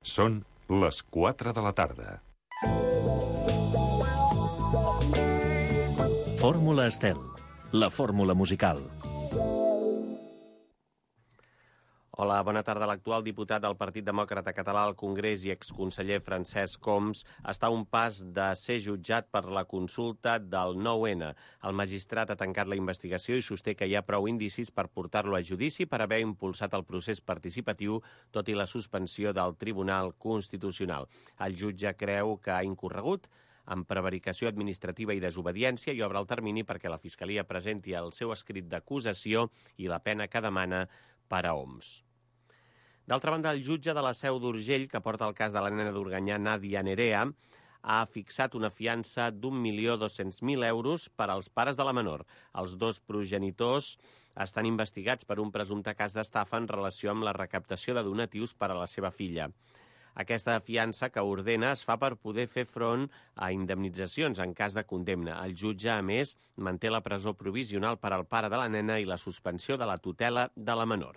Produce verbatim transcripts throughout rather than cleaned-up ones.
Són les quatre de la tarda. Fórmula Estel, la fórmula musical. Hola, bona tarda. L'actual diputat del Partit Demòcrata Català al Congrés i exconseller Francesc Homs està a un pas de ser jutjat per la consulta del nou ene. El magistrat ha tancat la investigació i sosté que hi ha prou indicis per portar-lo a judici per haver impulsat el procés participatiu, tot i la suspensió del Tribunal Constitucional. El jutge creu que ha incorregut en prevaricació administrativa i desobediència i obre el termini perquè la Fiscalia presenti el seu escrit d'acusació i la pena que demana per a Homs. D'altra banda, el jutge de la Seu d'Urgell, que porta el cas de la nena d'Organyà, Nàdia Nerea, ha fixat una fiança d'un milió dos-cents mil euros per als pares de la menor. Els dos progenitors estan investigats per un presumpte cas d'estafa en relació amb la recaptació de donatius per a la seva filla. Aquesta fiança que ordena es fa per poder fer front a indemnitzacions en cas de condemna. El jutge, a més, manté la presó provisional per al pare de la nena i la suspensió de la tutela de la menor.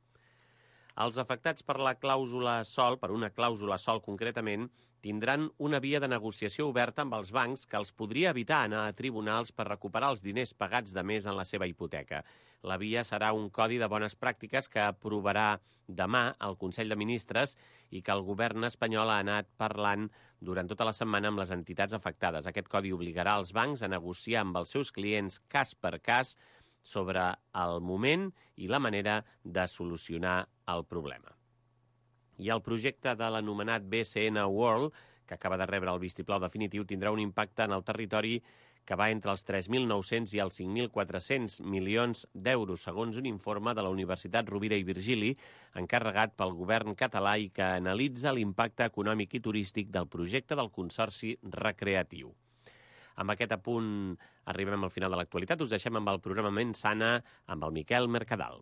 Els afectats per la clàusula sol, per una clàusula sol concretament, tindran una via de negociació oberta amb els bancs que els podria evitar anar a tribunals per recuperar els diners pagats de més en la seva hipoteca. La via serà un codi de bones pràctiques que aprovarà demà el Consell de Ministres i que el govern espanyol ha anat parlant durant tota la setmana amb les entitats afectades. Aquest codi obligarà els bancs a negociar amb els seus clients cas per cas sobre el moment i la manera de solucionar el problema. I el projecte de l'anomenat B C N World, que acaba de rebre el vistiplau definitiu, tindrà un impacte en el territori que va entre els tres mil nou-cents i els cinc mil quatre-cents milions d'euros, segons un informe de la Universitat Rovira i Virgili, encarregat pel govern català i que analitza l'impacte econòmic i turístic del projecte del Consorci Recreatiu. Amb aquest apunt arribem al final de l'actualitat. Us deixem amb el programa Ment Sana amb el Miquel Mercadal.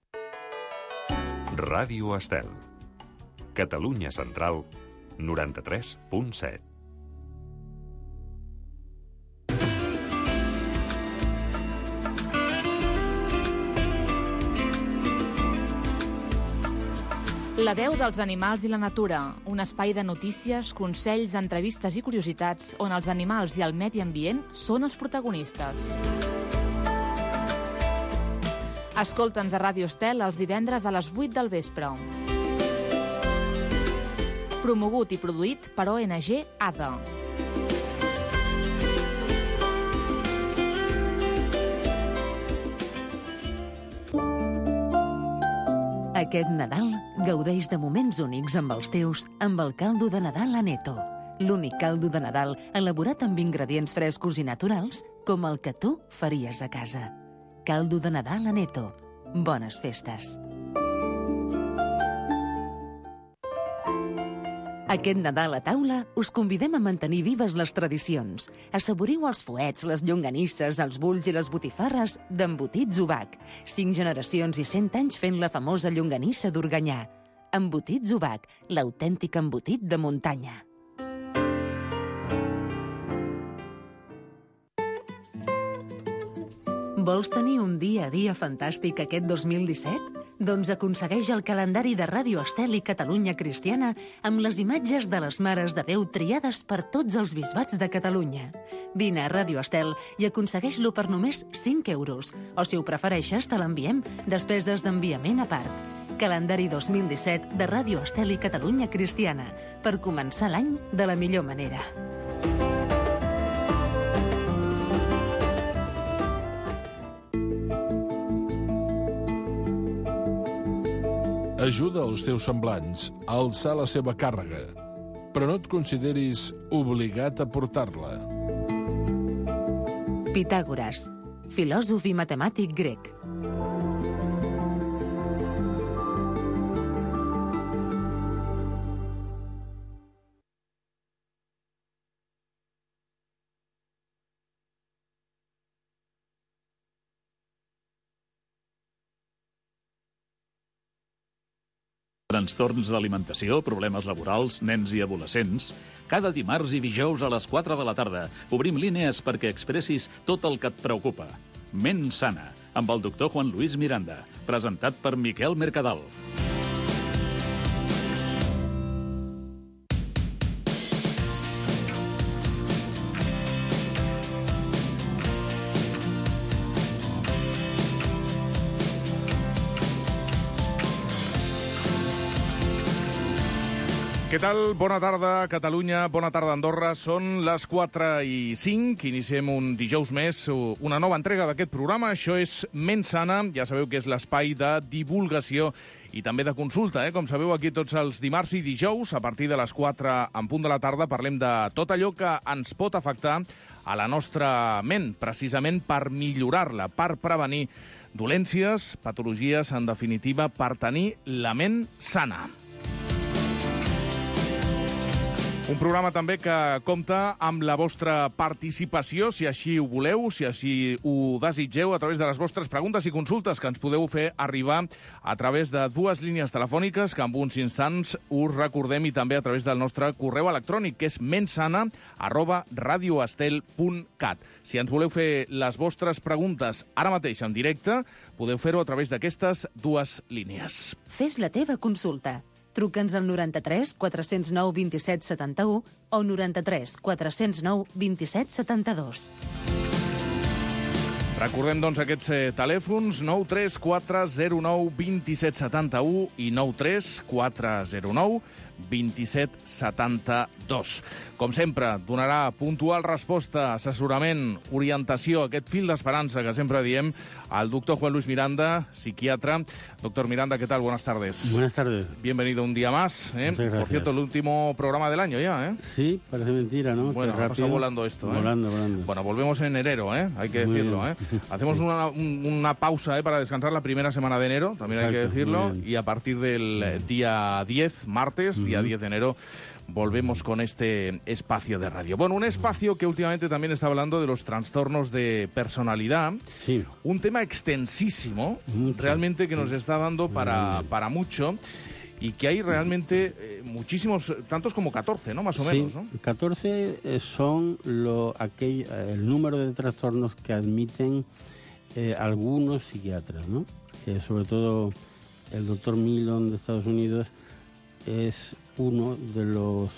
Ràdio Estel. Catalunya Central, noranta-tres punt set. La veu dels animals i la natura, un espai de notícies, consells, entrevistes i curiositats on els animals i el medi ambient són els protagonistes. Escolta'ns a Ràdio Estel els divendres a les vuit del vespre. Promogut i produït per O N G A D A. Aquest Nadal gaudeix de moments únics amb els teus amb el caldo de Nadal Aneto. L'únic caldo de Nadal elaborat amb ingredients frescos i naturals com el que tu faries a casa. Caldo de Nadal Aneto. Bones festes. Aquest Nadal a taula us convidem a mantenir vives les tradicions. Assaboriu els fuets, les llonganisses, els bulls i les botifarres d'Embotits Ubac. Cinc generacions i cent anys fent la famosa llonganissa d'Organyà. Embotits Ubac, l'autèntic embotit de muntanya. Vols tenir un dia a dia fantàstic aquest dos mil disset? Doncs aconsegueix el calendari de Ràdio Estel i Catalunya Cristiana amb les imatges de les Mares de Déu triades per tots els bisbats de Catalunya. Vine a Ràdio Estel i aconsegueix-lo per només cinc euros. O si ho prefereixes, te l'enviem despeses d'enviament a part. Calendari dos mil disset de Ràdio Estel i Catalunya Cristiana, per començar l'any de la millor manera. Ajuda els teus semblants a alçar la seva càrrega, però no et consideris obligat a portar-la. Pitàgores, filòsof i matemàtic grec. Trastorns d'alimentació, problemes laborals, nens i adolescents. Cada dimarts i dijous a les quatre de la tarda obrim línies perquè expressis tot el que et preocupa. Ment Sana, amb el doctor Juan Luis Miranda, presentat per Miquel Mercadal. Què tal? Bona tarda, Catalunya, bona tarda, Andorra. Són les quatre i cinc, iniciem un dijous més, una nova entrega d'aquest programa. Això és Ment Sana, ja sabeu que és l'espai de divulgació i també de consulta. Eh? Com sabeu, aquí tots els dimarts i dijous, a partir de les quatre en punt de la tarda, parlem de tot allò que ens pot afectar a la nostra ment, precisament per millorar-la, per prevenir dolències, patologies, en definitiva, per tenir la ment sana. Un programa també que compta amb la vostra participació, si així ho voleu, si així ho desitgeu, a través de les vostres preguntes i consultes que ens podeu fer arribar a través de dues línies telefòniques que en uns instants us recordem, i també a través del nostre correu electrònic, que és mentsana arroba radioestel punt cat. Si ens voleu fer les vostres preguntes ara mateix en directe, podeu fer-ho a través d'aquestes dues línies. Fes la teva consulta. Truca'ns al noranta-tres quatre zero nou vint-i-set setanta-u o noranta-tres quatre zero nou vint-i-set setanta-dos. Recordem, doncs, aquests eh, telèfons, nou tres quatre zero nou vint-i-set setanta-u i nou tres quatre zero nou vint-i-set setanta-dos. Com sempre, donarà puntual resposta, assessorament, orientació, aquest fil d'esperanza que sempre diem, al doctor Juan Luis Miranda, psiquiatra. Doctor Miranda, ¿qué tal? Buenas tardes. Buenas tardes. Bienvenido un día más. ¿eh? Por cierto, el último programa del año ya, ¿eh? Sí, parece mentira, ¿no? Bueno, ha pasado volando esto, ¿eh? Volando, volando. Bueno, volvemos en enero, ¿eh? Hay que Muy decirlo, bien. ¿eh? Hacemos sí. una, un, una pausa, ¿eh? Para descansar la primera semana de enero, también Exacto, hay que decirlo, y a partir del día diez, martes, uh-huh. día diez de enero, volvemos con este espacio de radio. Bueno, un espacio que últimamente también está hablando de los trastornos de personalidad. Sí. Un tema extensísimo, mucho. Realmente que nos está dando para, para mucho, y que hay realmente eh, muchísimos, tantos como catorce, ¿no? Más o menos, sí, ¿no? catorce son lo, aquel, el número de trastornos que admiten eh, algunos psiquiatras, ¿no? Eh, sobre todo el doctor Milon de Estados Unidos es uno de los,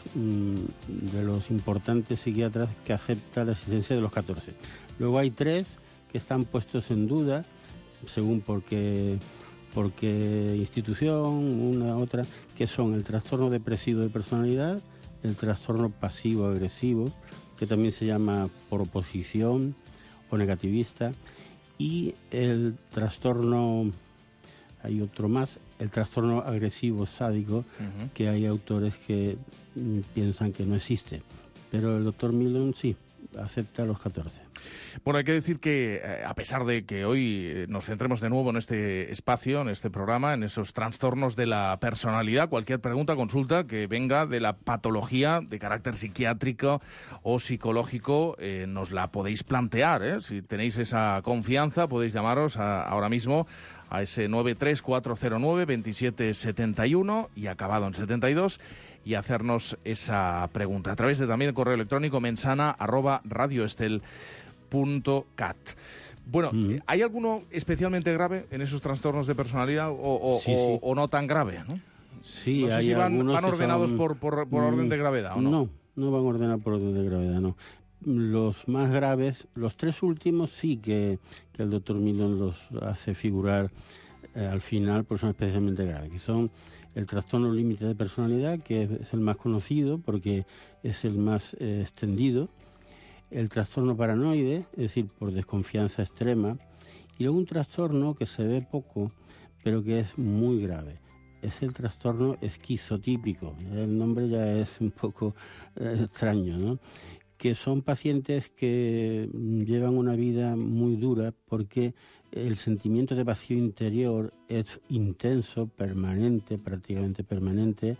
de los importantes psiquiatras que acepta la existencia de los catorce. Luego hay tres que están puestos en duda, según por qué, por qué institución, una, otra, que son el trastorno depresivo de personalidad, el trastorno pasivo-agresivo, que también se llama proposición o negativista, y el trastorno, hay otro más, el trastorno agresivo sádico, uh-huh. que hay autores que mm, piensan que no existe. Pero el doctor Milon sí, acepta los catorce. Bueno, hay que decir que, eh, a pesar de que hoy nos centremos de nuevo en este espacio, en este programa, en esos trastornos de la personalidad, cualquier pregunta, consulta que venga de la patología de carácter psiquiátrico o psicológico, eh, nos la podéis plantear, ¿eh? Si tenéis esa confianza, podéis llamaros a, ahora mismo a ese nueve tres cuatro cero nueve veintisiete setenta y uno y acabado en setenta y dos, y hacernos esa pregunta a través de también el correo electrónico mensana arroba radioestel punto cat. Bueno, mm. ¿hay alguno especialmente grave en esos trastornos de personalidad o, o, sí, o, sí. o no tan grave, ¿no? Sí, no sé hay si van, algunos van ordenados son... por, por, por orden de gravedad, ¿o no? No, no van ordenados por orden de gravedad, no. Los más graves, los tres últimos sí que, que el doctor Milon los hace figurar eh, al final, pues son especialmente graves, que son el trastorno límite de personalidad, que es el más conocido porque es el más eh, extendido, el trastorno paranoide, es decir, por desconfianza extrema, y luego un trastorno que se ve poco, pero que es muy grave. Es el trastorno esquizotípico. El nombre ya es un poco eh, extraño, ¿no? Que son pacientes que llevan una vida muy dura porque el sentimiento de vacío interior es intenso, permanente, prácticamente permanente,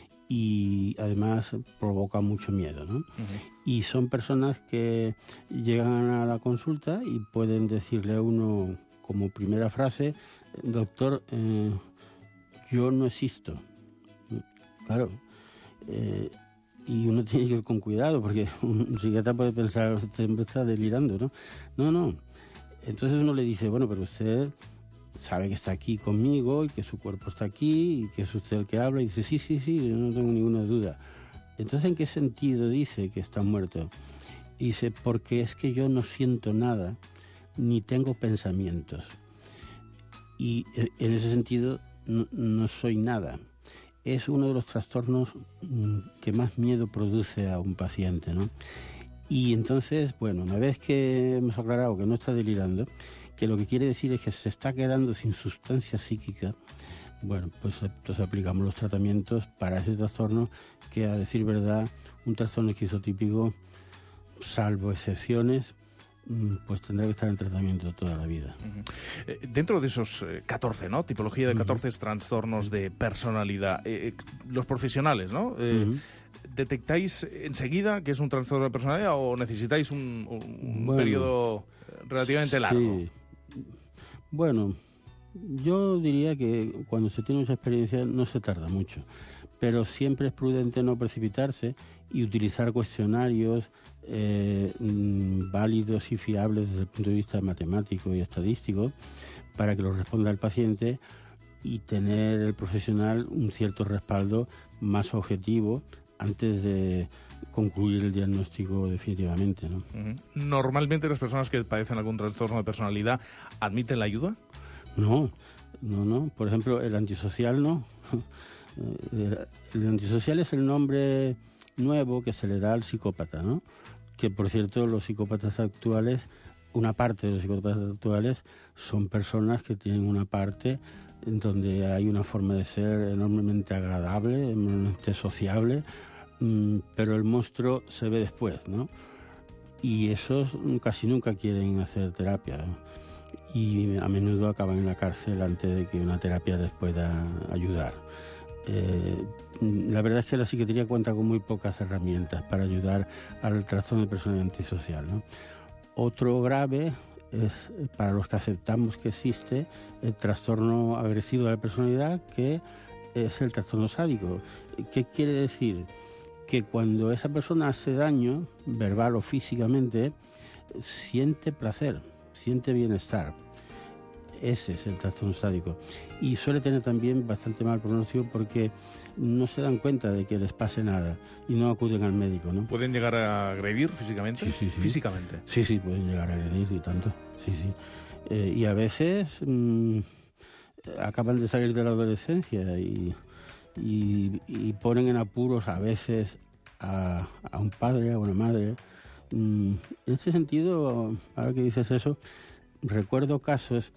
y además provoca mucho miedo, ¿no? Uh-huh. Y son personas que llegan a la consulta y pueden decirle a uno como primera frase: doctor, eh, yo no existo. Claro, eh, y uno tiene que ir con cuidado porque un psiquiatra puede pensar, usted está delirando, ¿no? No, no. Entonces uno le dice, bueno, pero usted sabe que está aquí conmigo y que su cuerpo está aquí y que es usted el que habla, y dice, sí, sí, sí, yo no tengo ninguna duda. Entonces, ¿en qué sentido dice que está muerto? Y dice, porque es que yo no siento nada, ni tengo pensamientos. Y en ese sentido no, no soy nada. es uno de los trastornos que más miedo produce a un paciente, ¿no? Y entonces, bueno, una vez que hemos aclarado que no está delirando, que lo que quiere decir es que se está quedando sin sustancia psíquica, bueno, pues entonces aplicamos los tratamientos para ese trastorno, que a decir verdad, un trastorno esquizotípico, salvo excepciones, pues tendrá que estar en tratamiento toda la vida. Uh-huh. Eh, dentro de esos eh, catorce, ¿no? Tipología de catorce uh-huh. trastornos de personalidad, eh, los profesionales, ¿no? Eh, uh-huh. ¿Detectáis enseguida que es un trastorno de personalidad o necesitáis un, un bueno, periodo relativamente largo? Sí. Bueno, yo diría que cuando se tiene mucha experiencia no se tarda mucho, pero siempre es prudente no precipitarse y utilizar cuestionarios eh, válidos y fiables desde el punto de vista matemático y estadístico para que lo responda el paciente y tener el profesional un cierto respaldo más objetivo antes de concluir el diagnóstico definitivamente, ¿no? Uh-huh. ¿Normalmente las personas que padecen algún trastorno de personalidad admiten la ayuda? No, no, no. Por ejemplo, el antisocial no. El antisocial es el nombre nuevo que se le da al psicópata, ¿no? Que, por cierto, los psicópatas actuales, una parte de los psicópatas actuales son personas que tienen una parte en donde hay una forma de ser enormemente agradable, enormemente sociable, mmm, pero el monstruo se ve después, ¿no? Y esos casi nunca quieren hacer terapia, ¿no? Y a menudo acaban en la cárcel antes de que una terapia les pueda ayudar. Eh, la verdad es que la psiquiatría cuenta con muy pocas herramientas para ayudar al trastorno de personalidad antisocial, ¿no? Otro grave es, para los que aceptamos que existe, el trastorno agresivo de la personalidad, que es el trastorno sádico. ¿Qué quiere decir? Que cuando esa persona hace daño, verbal o físicamente, siente placer, siente bienestar. Ese es el trastorno sádico. Y suele tener también bastante mal pronóstico porque no se dan cuenta de que les pase nada y no acuden al médico, ¿no? ¿Pueden llegar a agredir físicamente? Sí, sí, sí. ¿Físicamente? Sí, sí, pueden llegar a agredir y tanto. Sí, sí. Eh, y a veces mmm, acaban de salir de la adolescencia y, y, y ponen en apuros a veces a, a un padre, a una madre. Mm, en este sentido, ahora que dices eso, recuerdo casos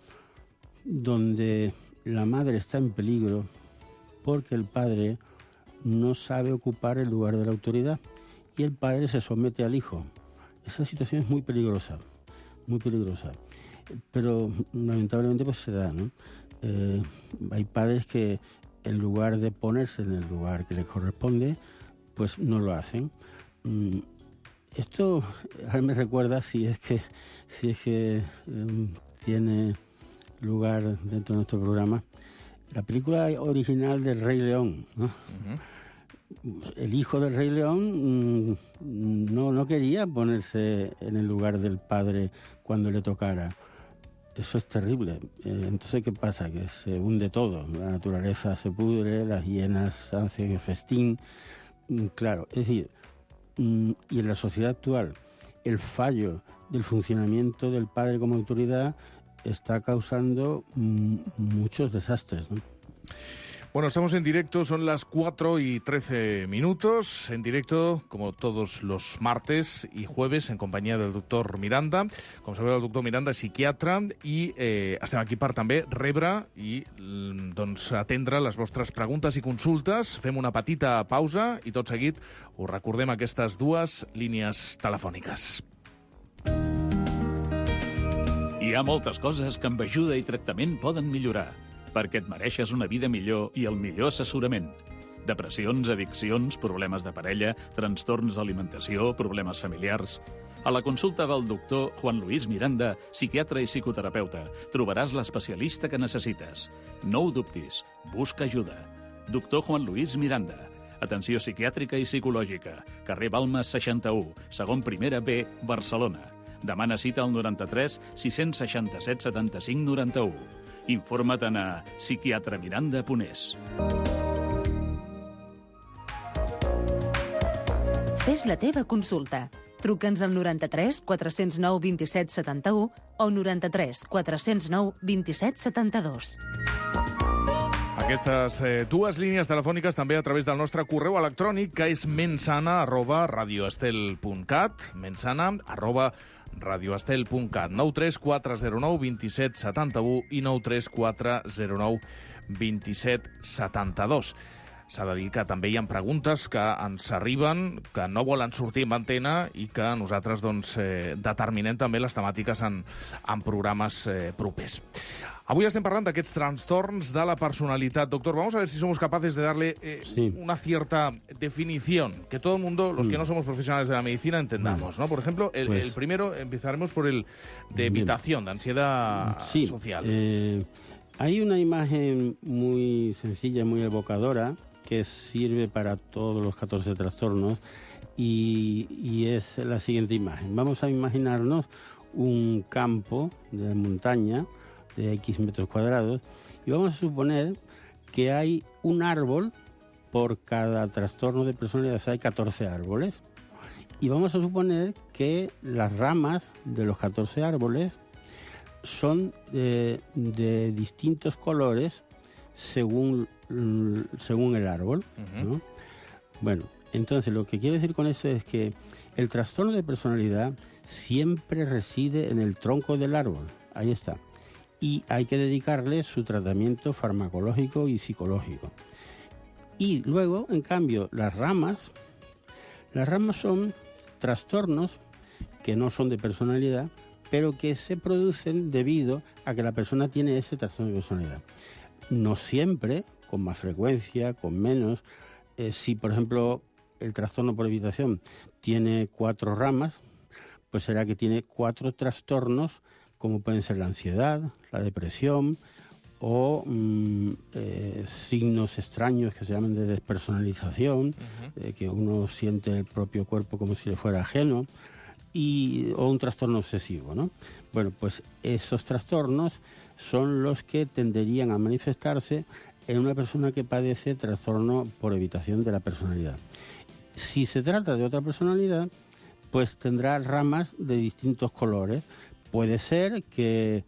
donde la madre está en peligro porque el padre no sabe ocupar el lugar de la autoridad y el padre se somete al hijo. Esa situación es muy peligrosa, muy peligrosa. Pero lamentablemente pues se da, ¿no? Eh, hay padres que en lugar de ponerse en el lugar que les corresponde, pues no lo hacen. Mm, esto ahora me recuerda, si es que, si es que um, tiene lugar dentro de nuestro programa, la película original del Rey León, ¿no? Uh-huh. El hijo del Rey León mmm, no, no quería ponerse en el lugar del padre cuando le tocara. Eso es terrible. Eh, entonces, ¿qué pasa? Que se hunde todo. La naturaleza se pudre, las hienas hacen el festín. Mm, claro, es decir, mm, y en la sociedad actual, el fallo del funcionamiento del padre como autoridad está causando mm, muchos desastres, ¿no? Bueno, estamos en directo, son las cuatro y trece minutos, en directo, como todos los martes y jueves, en compañía del doctor Miranda. Com sabeu, el doctor Miranda és psiquiatre i eh, estem aquí per també rebre i doncs, atendre les vostres preguntes i consultes. Fem una petita pausa i tot seguit us recordem aquestes dues línies telefòniques. Hi ha moltes coses que amb ajuda i tractament poden millorar, perquè et mereixes una vida millor i el millor assessorament. Depressions, addiccions, problemes de parella, trastorns d'alimentació, problemes familiars. A la consulta del doctor Juan Luis Miranda, psiquiatre i psicoterapeuta, trobaràs l'especialista que necessites. No ho dubtis, busca ajuda. Doctor Juan Luis Miranda. Atenció psiquiàtrica i psicològica. Carrer Balmes seixanta-u, segon primera B, Barcelona. Demana cita al noranta-tres sis-cents seixanta-set setanta-cinc noranta-u. Informa't a psiquiatremiranda punt es. Fes la teva consulta. Truca'ns al noranta-tres quatre-cents nou vint-i-set setanta-u o noranta-tres quatre-cents nou vint-i-set setanta-dos. Aquestes eh, dues línies telefòniques també a través del nostre correu electrònic, que és mensana arroba radioestel punt cat, mensana arroba radioestel punt cat, nou tres quatre zero nou dos set set u i nou tres quatre zero nou dos set set dos. S'ha de dir que també hi ha preguntes que ens arriben, que no volen sortir en antena i que nosaltres doncs, eh, determinem també les temàtiques en, en programes eh, propers. Avui estem parlant d'aquests trastorns de la personalitat. Doctor, vamos a ver si somos capaces de darle eh, sí. una cierta definición, que todo el mundo, los mm. que no somos profesionales de la medicina, entendamos, ¿no? Por ejemplo, el, pues, el primero, empezaremos por el de evitación, de ansiedad sí, social. Eh, hay una imagen muy sencilla, muy evocadora, que sirve para todos los catorce trastornos, y, y es la siguiente imagen. Vamos a imaginarnos un campo de montaña de X metros cuadrados y vamos a suponer que hay un árbol por cada trastorno de personalidad, o sea, hay catorce árboles, y vamos a suponer que las ramas de los catorce árboles son de, de distintos colores según según el árbol, uh-huh. ¿no? Bueno, entonces lo que quiero decir con eso es que el trastorno de personalidad siempre reside en el tronco del árbol, ahí está, y hay que dedicarle su tratamiento farmacológico y psicológico. Y luego, en cambio, las ramas, las ramas son trastornos que no son de personalidad, pero que se producen debido a que la persona tiene ese trastorno de personalidad. No siempre, con más frecuencia, con menos. Eh, si, por ejemplo, el trastorno por evitación tiene cuatro ramas, pues será que tiene cuatro trastornos, como pueden ser la ansiedad, la depresión o mmm, eh, signos extraños que se llaman de despersonalización, uh-huh. eh, que uno siente el propio cuerpo como si le fuera ajeno, y, o un trastorno obsesivo, ¿no? Bueno, pues esos trastornos son los que tenderían a manifestarse en una persona que padece trastorno por evitación de la personalidad. Si se trata de otra personalidad, pues tendrá ramas de distintos colores. Puede ser que,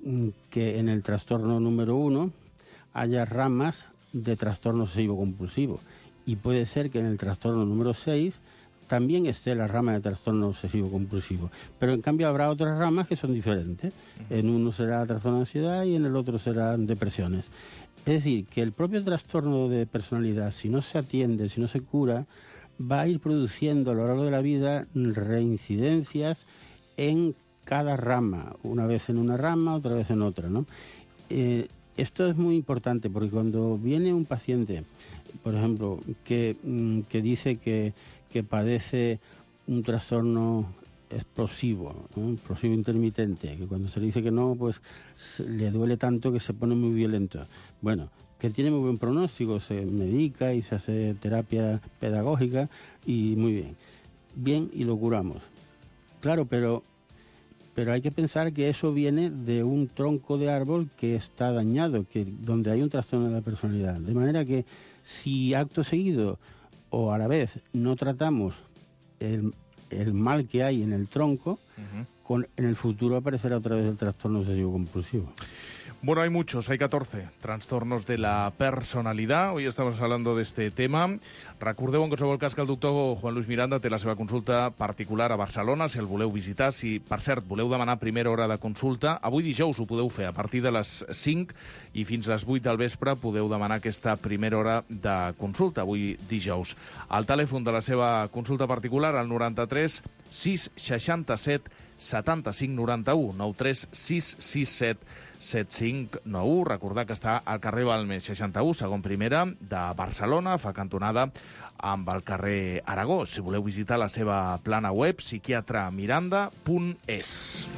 que en el trastorno número uno haya ramas de trastorno obsesivo-compulsivo, y puede ser que en el trastorno número seis también esté la rama de trastorno obsesivo-compulsivo. Pero en cambio habrá otras ramas que son diferentes. En uno será trastorno de ansiedad y en el otro serán depresiones. Es decir, que el propio trastorno de personalidad, si no se atiende, si no se cura, va a ir produciendo a lo largo de la vida reincidencias en cada rama, una vez en una rama, otra vez en otra, ¿no? Eh, esto es muy importante porque cuando viene un paciente, por ejemplo, que, que dice que, que padece un trastorno explosivo, ¿no? Explosivo intermitente, que cuando se le dice que no, pues le duele tanto que se pone muy violento. Bueno, que tiene muy buen pronóstico, se medica y se hace terapia pedagógica y muy bien. Bien, y lo curamos. Claro, pero, pero hay que pensar que eso viene de un tronco de árbol que está dañado, que donde hay un trastorno de la personalidad. De manera que si acto seguido o a la vez no tratamos el, el mal que hay en el tronco, uh-huh. con, en el futuro aparecerá otra vez el trastorno obsesivo compulsivo. Bueno, hay muchos, hay catorce trastornos de la personalidad. Hoy estamos hablando de este tema. Recordeu en qualsevol cas que el doctor Juan Luis Miranda té la seva consulta particular a Barcelona, si el voleu visitar. Si, per cert, voleu demanar primera hora de consulta, avui dijous ho podeu fer. A partir de les cinc i fins a les vuit del vespre podeu demanar aquesta primera hora de consulta, avui dijous. El telèfon de la seva consulta particular, el noranta-tres sis seixanta-set setanta-cinc noranta-u, nou tres sis sis set set cinc nou u. Recordar que està al carrer Balmes seixanta-u, segon primera, de Barcelona, fa cantonada amb el carrer Aragó. Si voleu visitar la seva plana web, psiquiatre miranda punt es.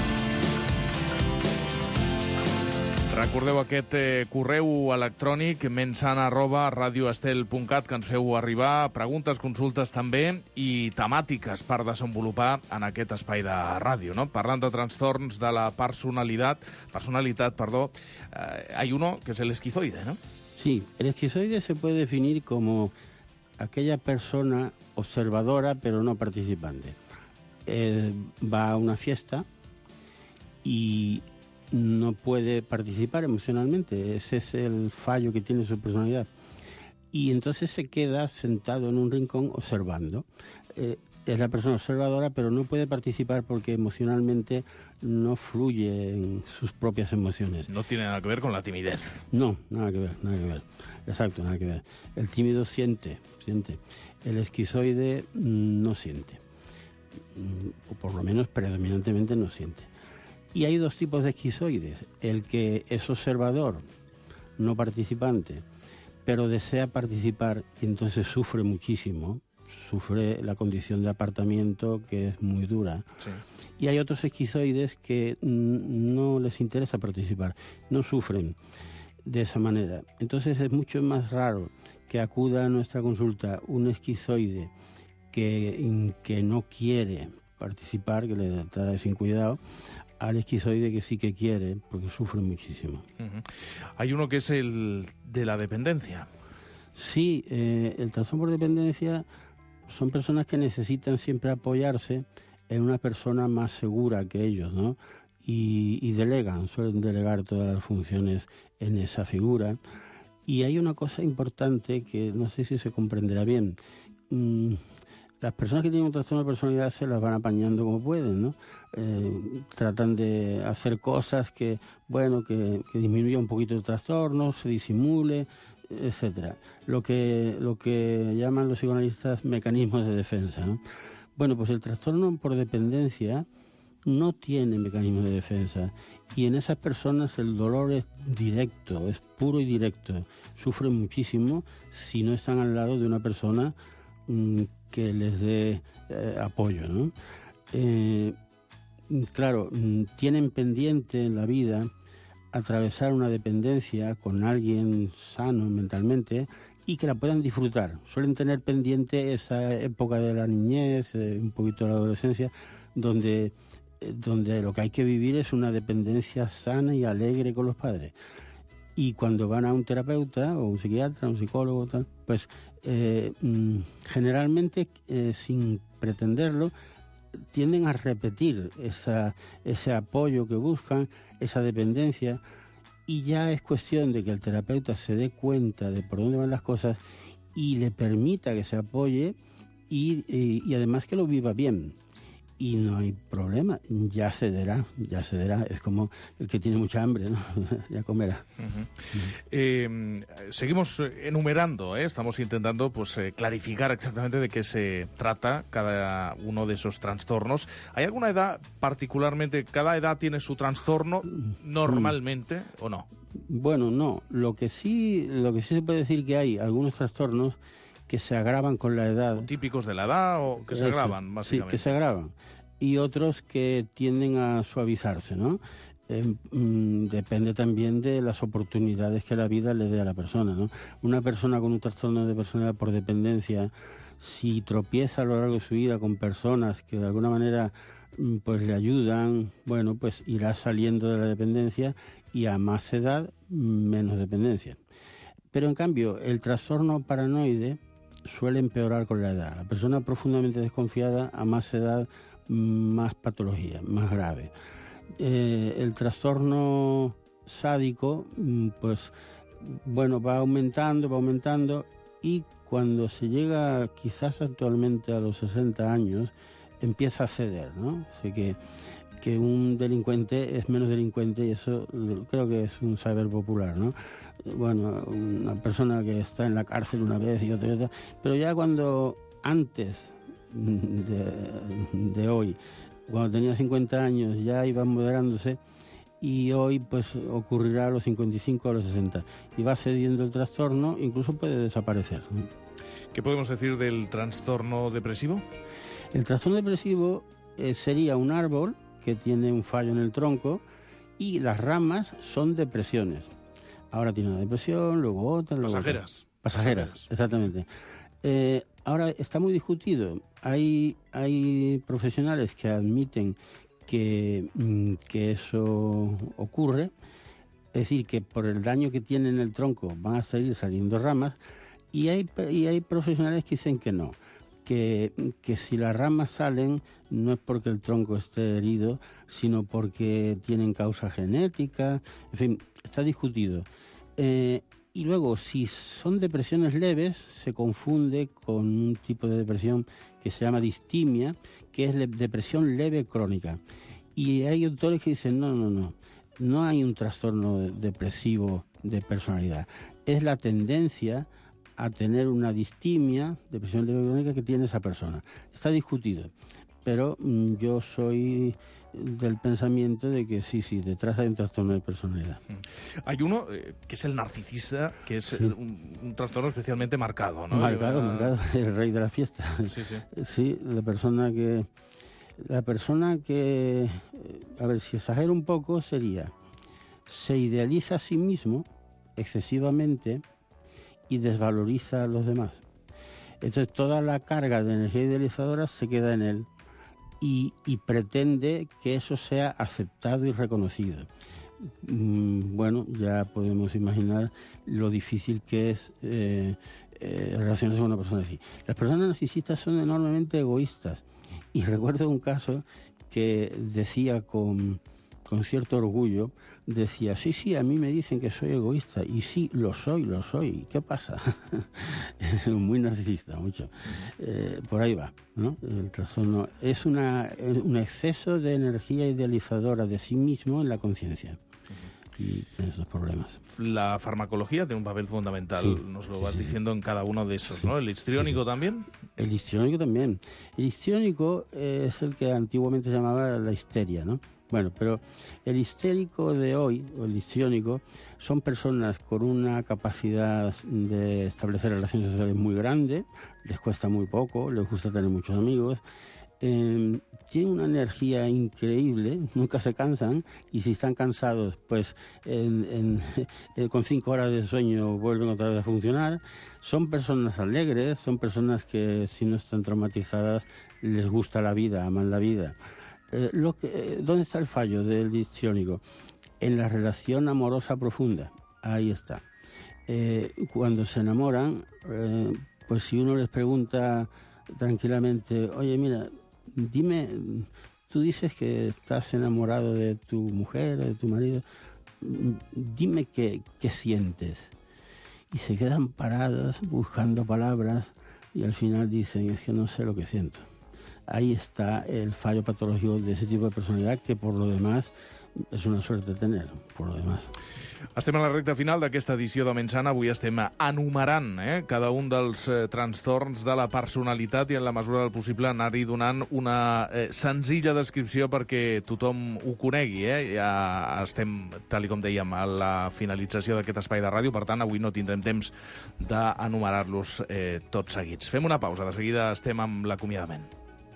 Recordeu aquest eh, correu electrònic mensana arroba radioestel punt cat, que ens feu arribar preguntes, consultes també i temàtiques per desenvolupar en aquest espai de ràdio, ¿no? Parlant de trastorns de la personalidad, personalitat, perdó, eh, hay uno que es el esquizoide, ¿no? Sí, el esquizoide se puede definir como aquella persona observadora pero no participante. Eh, va a una fiesta y no puede participar emocionalmente. Ese es el fallo que tiene su personalidad. Y entonces se queda sentado en un rincón observando. Eh, es la persona observadora, pero no puede participar porque emocionalmente no fluye en sus propias emociones. No tiene nada que ver con la timidez. No, nada que ver, nada que ver. Exacto, nada que ver. El tímido siente, siente. El esquizoide mmm, no siente. Mm, o por lo menos predominantemente no siente. Y hay dos tipos de esquizoides. El que es observador, no participante, pero desea participar y entonces sufre muchísimo. Sufre la condición de apartamiento, que es muy dura. Sí. Y hay otros esquizoides que no les interesa participar, no sufren de esa manera. Entonces es mucho más raro que acuda a nuestra consulta un esquizoide que, que no quiere participar, que le trae sin cuidado, al esquizoide que sí que quiere, porque sufre muchísimo. Uh-huh. Hay uno que es el de la dependencia. Sí, eh, el trastorno por dependencia son personas que necesitan siempre apoyarse en una persona más segura que ellos, ¿no? Y, y delegan, suelen delegar todas las funciones en esa figura. Y hay una cosa importante que no sé si se comprenderá bien. Mm, las personas que tienen un trastorno de personalidad se las van apañando como pueden, ¿no? Eh, tratan de hacer cosas que, bueno, que, que disminuya un poquito el trastorno, se disimule, etcétera. Lo que, lo que llaman los psicoanalistas mecanismos de defensa, ¿no? Bueno, pues el trastorno por dependencia no tiene mecanismos de defensa y en esas personas el dolor es directo, es puro y directo. Sufren muchísimo si no están al lado de una persona mmm, que les dé eh, apoyo, ¿no? Eh, claro, mmm, tienen pendiente en la vida atravesar una dependencia con alguien sano mentalmente y que la puedan disfrutar. Suelen tener pendiente esa época de la niñez, eh, un poquito de la adolescencia, donde, eh, donde lo que hay que vivir es una dependencia sana y alegre con los padres. Y cuando van a un terapeuta o un psiquiatra, un psicólogo, tal, pues eh, mm, generalmente, eh, sin pretenderlo, tienden a repetir esa, ese apoyo que buscan, esa dependencia, y ya es cuestión de que el terapeuta se dé cuenta de por dónde van las cosas y le permita que se apoye y, y, y además que lo viva bien. Y no hay problema, ya cederá, ya cederá. Es como el que tiene mucha hambre, ¿no? Ya comerá. Uh-huh. Uh-huh. Eh, seguimos enumerando, ¿eh? Estamos intentando pues eh, clarificar exactamente de qué se trata cada uno de esos trastornos. ¿Hay alguna edad particularmente, cada edad tiene su trastorno normalmente mm. o no? Bueno, no. Lo que sí, lo que sí se puede decir que hay algunos trastornos que se agravan con la edad. ¿O típicos de la edad o que se Eso, agravan, básicamente? Sí, que se agravan. Y otros que tienden a suavizarse, ¿no? Eh, mmm, depende también de las oportunidades que la vida le dé a la persona, ¿no? Una persona con un trastorno de personalidad por dependencia, si tropieza a lo largo de su vida con personas que de alguna manera mmm, pues le ayudan, bueno, pues irá saliendo de la dependencia y a más edad, menos dependencia. Pero en cambio, el trastorno paranoide suele empeorar con la edad. La persona profundamente desconfiada, a más edad, más patología, más grave. Eh, el trastorno sádico, pues, bueno, va aumentando, va aumentando, y cuando se llega quizás actualmente a los sesenta años, empieza a ceder, ¿no? Así que, que un delincuente es menos delincuente, y eso creo que es un saber popular, ¿no? Bueno, una persona que está en la cárcel una vez y otra y otra, pero ya cuando antes de, de hoy, cuando tenía cincuenta años, ya iba moderándose, y hoy pues ocurrirá a los cincuenta y cinco o a los sesenta, y va cediendo el trastorno, incluso puede desaparecer. ¿Qué podemos decir del trastorno depresivo? El trastorno depresivo eh, sería un árbol que tiene un fallo en el tronco y las ramas son depresiones. Ahora tiene una depresión, luego otra, luego Pasajeras. Otra. Pasajeras. Pasajeras, exactamente. Eh, ahora está muy discutido. Hay, hay profesionales que admiten que, que eso ocurre, es decir, que por el daño que tiene en el tronco van a seguir saliendo ramas, y hay, y hay profesionales que dicen que no. que, que si las ramas salen no es porque el tronco esté herido, sino porque tienen causa genética, en fin, está discutido. Eh, y luego, si son depresiones leves, se confunde con un tipo de depresión que se llama distimia, que es le- depresión leve crónica. Y hay autores que dicen, no, no, no, no hay un trastorno depresivo de personalidad. Es la tendencia a tener una distimia, depresión leve crónica, que tiene esa persona. Está discutido, pero mm, yo soy del pensamiento de que sí, sí, detrás hay un trastorno de personalidad. Hay uno eh, que es el narcisista, que es Sí. eh, un, un trastorno especialmente marcado, ¿no? Marcado, Eh, marcado, el rey de la fiesta. Sí, sí. Sí, la persona que... La persona que... eh, A ver, si exagero un poco, sería... Se idealiza a sí mismo excesivamente y desvaloriza a los demás. Entonces toda la carga de energía idealizadora se queda en él y, y pretende que eso sea aceptado y reconocido. Mm, bueno, ya podemos imaginar lo difícil que es eh, eh, relacionarse con una persona así. Las personas narcisistas son enormemente egoístas y recuerdo un caso que decía con, con cierto orgullo, decía, sí, sí, a mí me dicen que soy egoísta, y sí, lo soy, lo soy, ¿qué pasa? Muy narcisista, mucho. Eh, por ahí va, ¿no? El trastorno es una, un exceso de energía idealizadora de sí mismo en la conciencia. Y tiene esos problemas. La farmacología tiene un papel fundamental, Sí, nos lo sí, vas sí. diciendo en cada uno de esos, Sí. ¿no? ¿El histriónico Sí, sí. también? El histriónico también. El histriónico eh, es el que antiguamente se llamaba la histeria, ¿no? Bueno, pero el histérico de hoy, o el histriónico, son personas con una capacidad de establecer relaciones sociales muy grande, les cuesta muy poco, les gusta tener muchos amigos, eh, tienen una energía increíble, nunca se cansan, y si están cansados, pues en, en, eh, con cinco horas de sueño vuelven otra vez a funcionar. Son personas alegres, son personas que si no están traumatizadas les gusta la vida, aman la vida. Eh, lo que, eh, ¿Dónde está el fallo del histriónico? En la relación amorosa profunda, ahí está. Eh, cuando se enamoran, eh, pues si uno les pregunta tranquilamente, oye, mira, dime, tú dices que estás enamorado de tu mujer o de tu marido, dime qué, qué sientes. Y se quedan parados buscando palabras y al final dicen, es que no sé lo que siento. Ahí está el fallo patológico de ese tipo de personalidad, que por lo demás és una sort de tener, por lo demás. Estem a la recta final d'aquesta edició de Mensana. Avui estem enumerant eh, cada un dels eh, trastorns de la personalitat i en la mesura del possible anar-hi donant una eh, senzilla descripció perquè tothom ho conegui. Eh? Ja estem, tal com dèiem, a la finalització d'aquest espai de ràdio, per tant, avui no tindrem temps d'enumerar-los eh, tots seguits. Fem una pausa, de seguida estem amb l'acomiadament.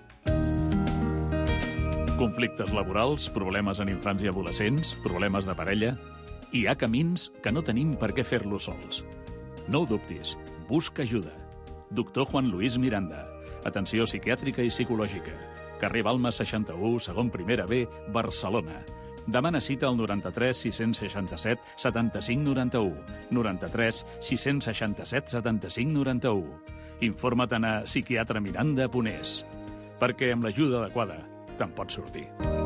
Conflictes laborals, problemes en infants i adolescents, problemes de parella... Hi ha camins que no tenim per què fer-los sols. No ho dubtis, busca ajuda. Doctor Juan Luis Miranda. Atenció psiquiàtrica i psicològica. Carrer Balmes seixanta-u, segon primera B, Barcelona. Demana cita al noranta-tres sis-cents seixanta-set setanta-cinc noranta-u. noranta-tres sis-cents seixanta-set setanta-cinc noranta-u. Informa't a psiquiatre miranda punt es. Perquè amb l'ajuda adequada te'n pots sortir.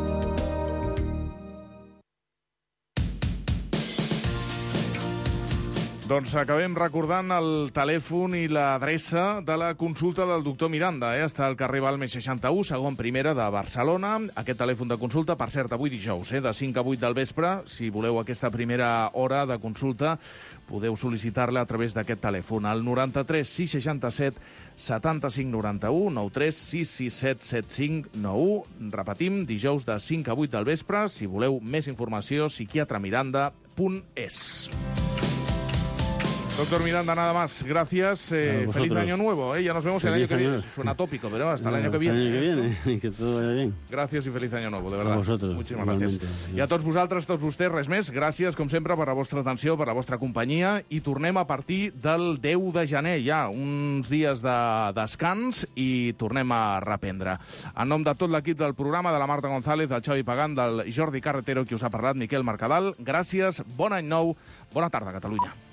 Doncs acabem recordant el telèfon i l'adreça de la consulta del doctor Miranda. Eh? Està al carrer Balmes seixanta-u, segon primera de Barcelona. Aquest telèfon de consulta, per cert, avui dijous, eh? de cinc a vuit del vespre. Si voleu aquesta primera hora de consulta, podeu sol·licitar-la a través d'aquest telèfon. Al noranta-tres sis seixanta-set setanta-cinc noranta-u, nou tres sis sis set set cinc nou u. Repetim, dijous de cinc a vuit del vespre. Si voleu més informació, psiquiatre miranda punt es. Doctor Miranda, nada más. Gracias. Eh, feliz año nuevo. ¿eh? Ya nos vemos feliz el año que viene. Suena tópico, pero hasta no, el año que viene. El año que viene. Que todo vaya bien. Gràcies i feliz año nuevo, de verdad. A vosotros. Muchísimas gracias. I a tots vosaltres, tots vostès, res més. Gràcies, com sempre, per la vostra atenció, per la vostra companyia. I tornem a partir del deu de gener, ja. Uns dies de descans i tornem a reprendre. En nom de tot l'equip del programa, de la Marta González, del Xavi Pagán, del Jordi Carretero, qui us ha parlat, Miquel Mercadal, gràcies, bon any nou, bona tarda, Catalunya.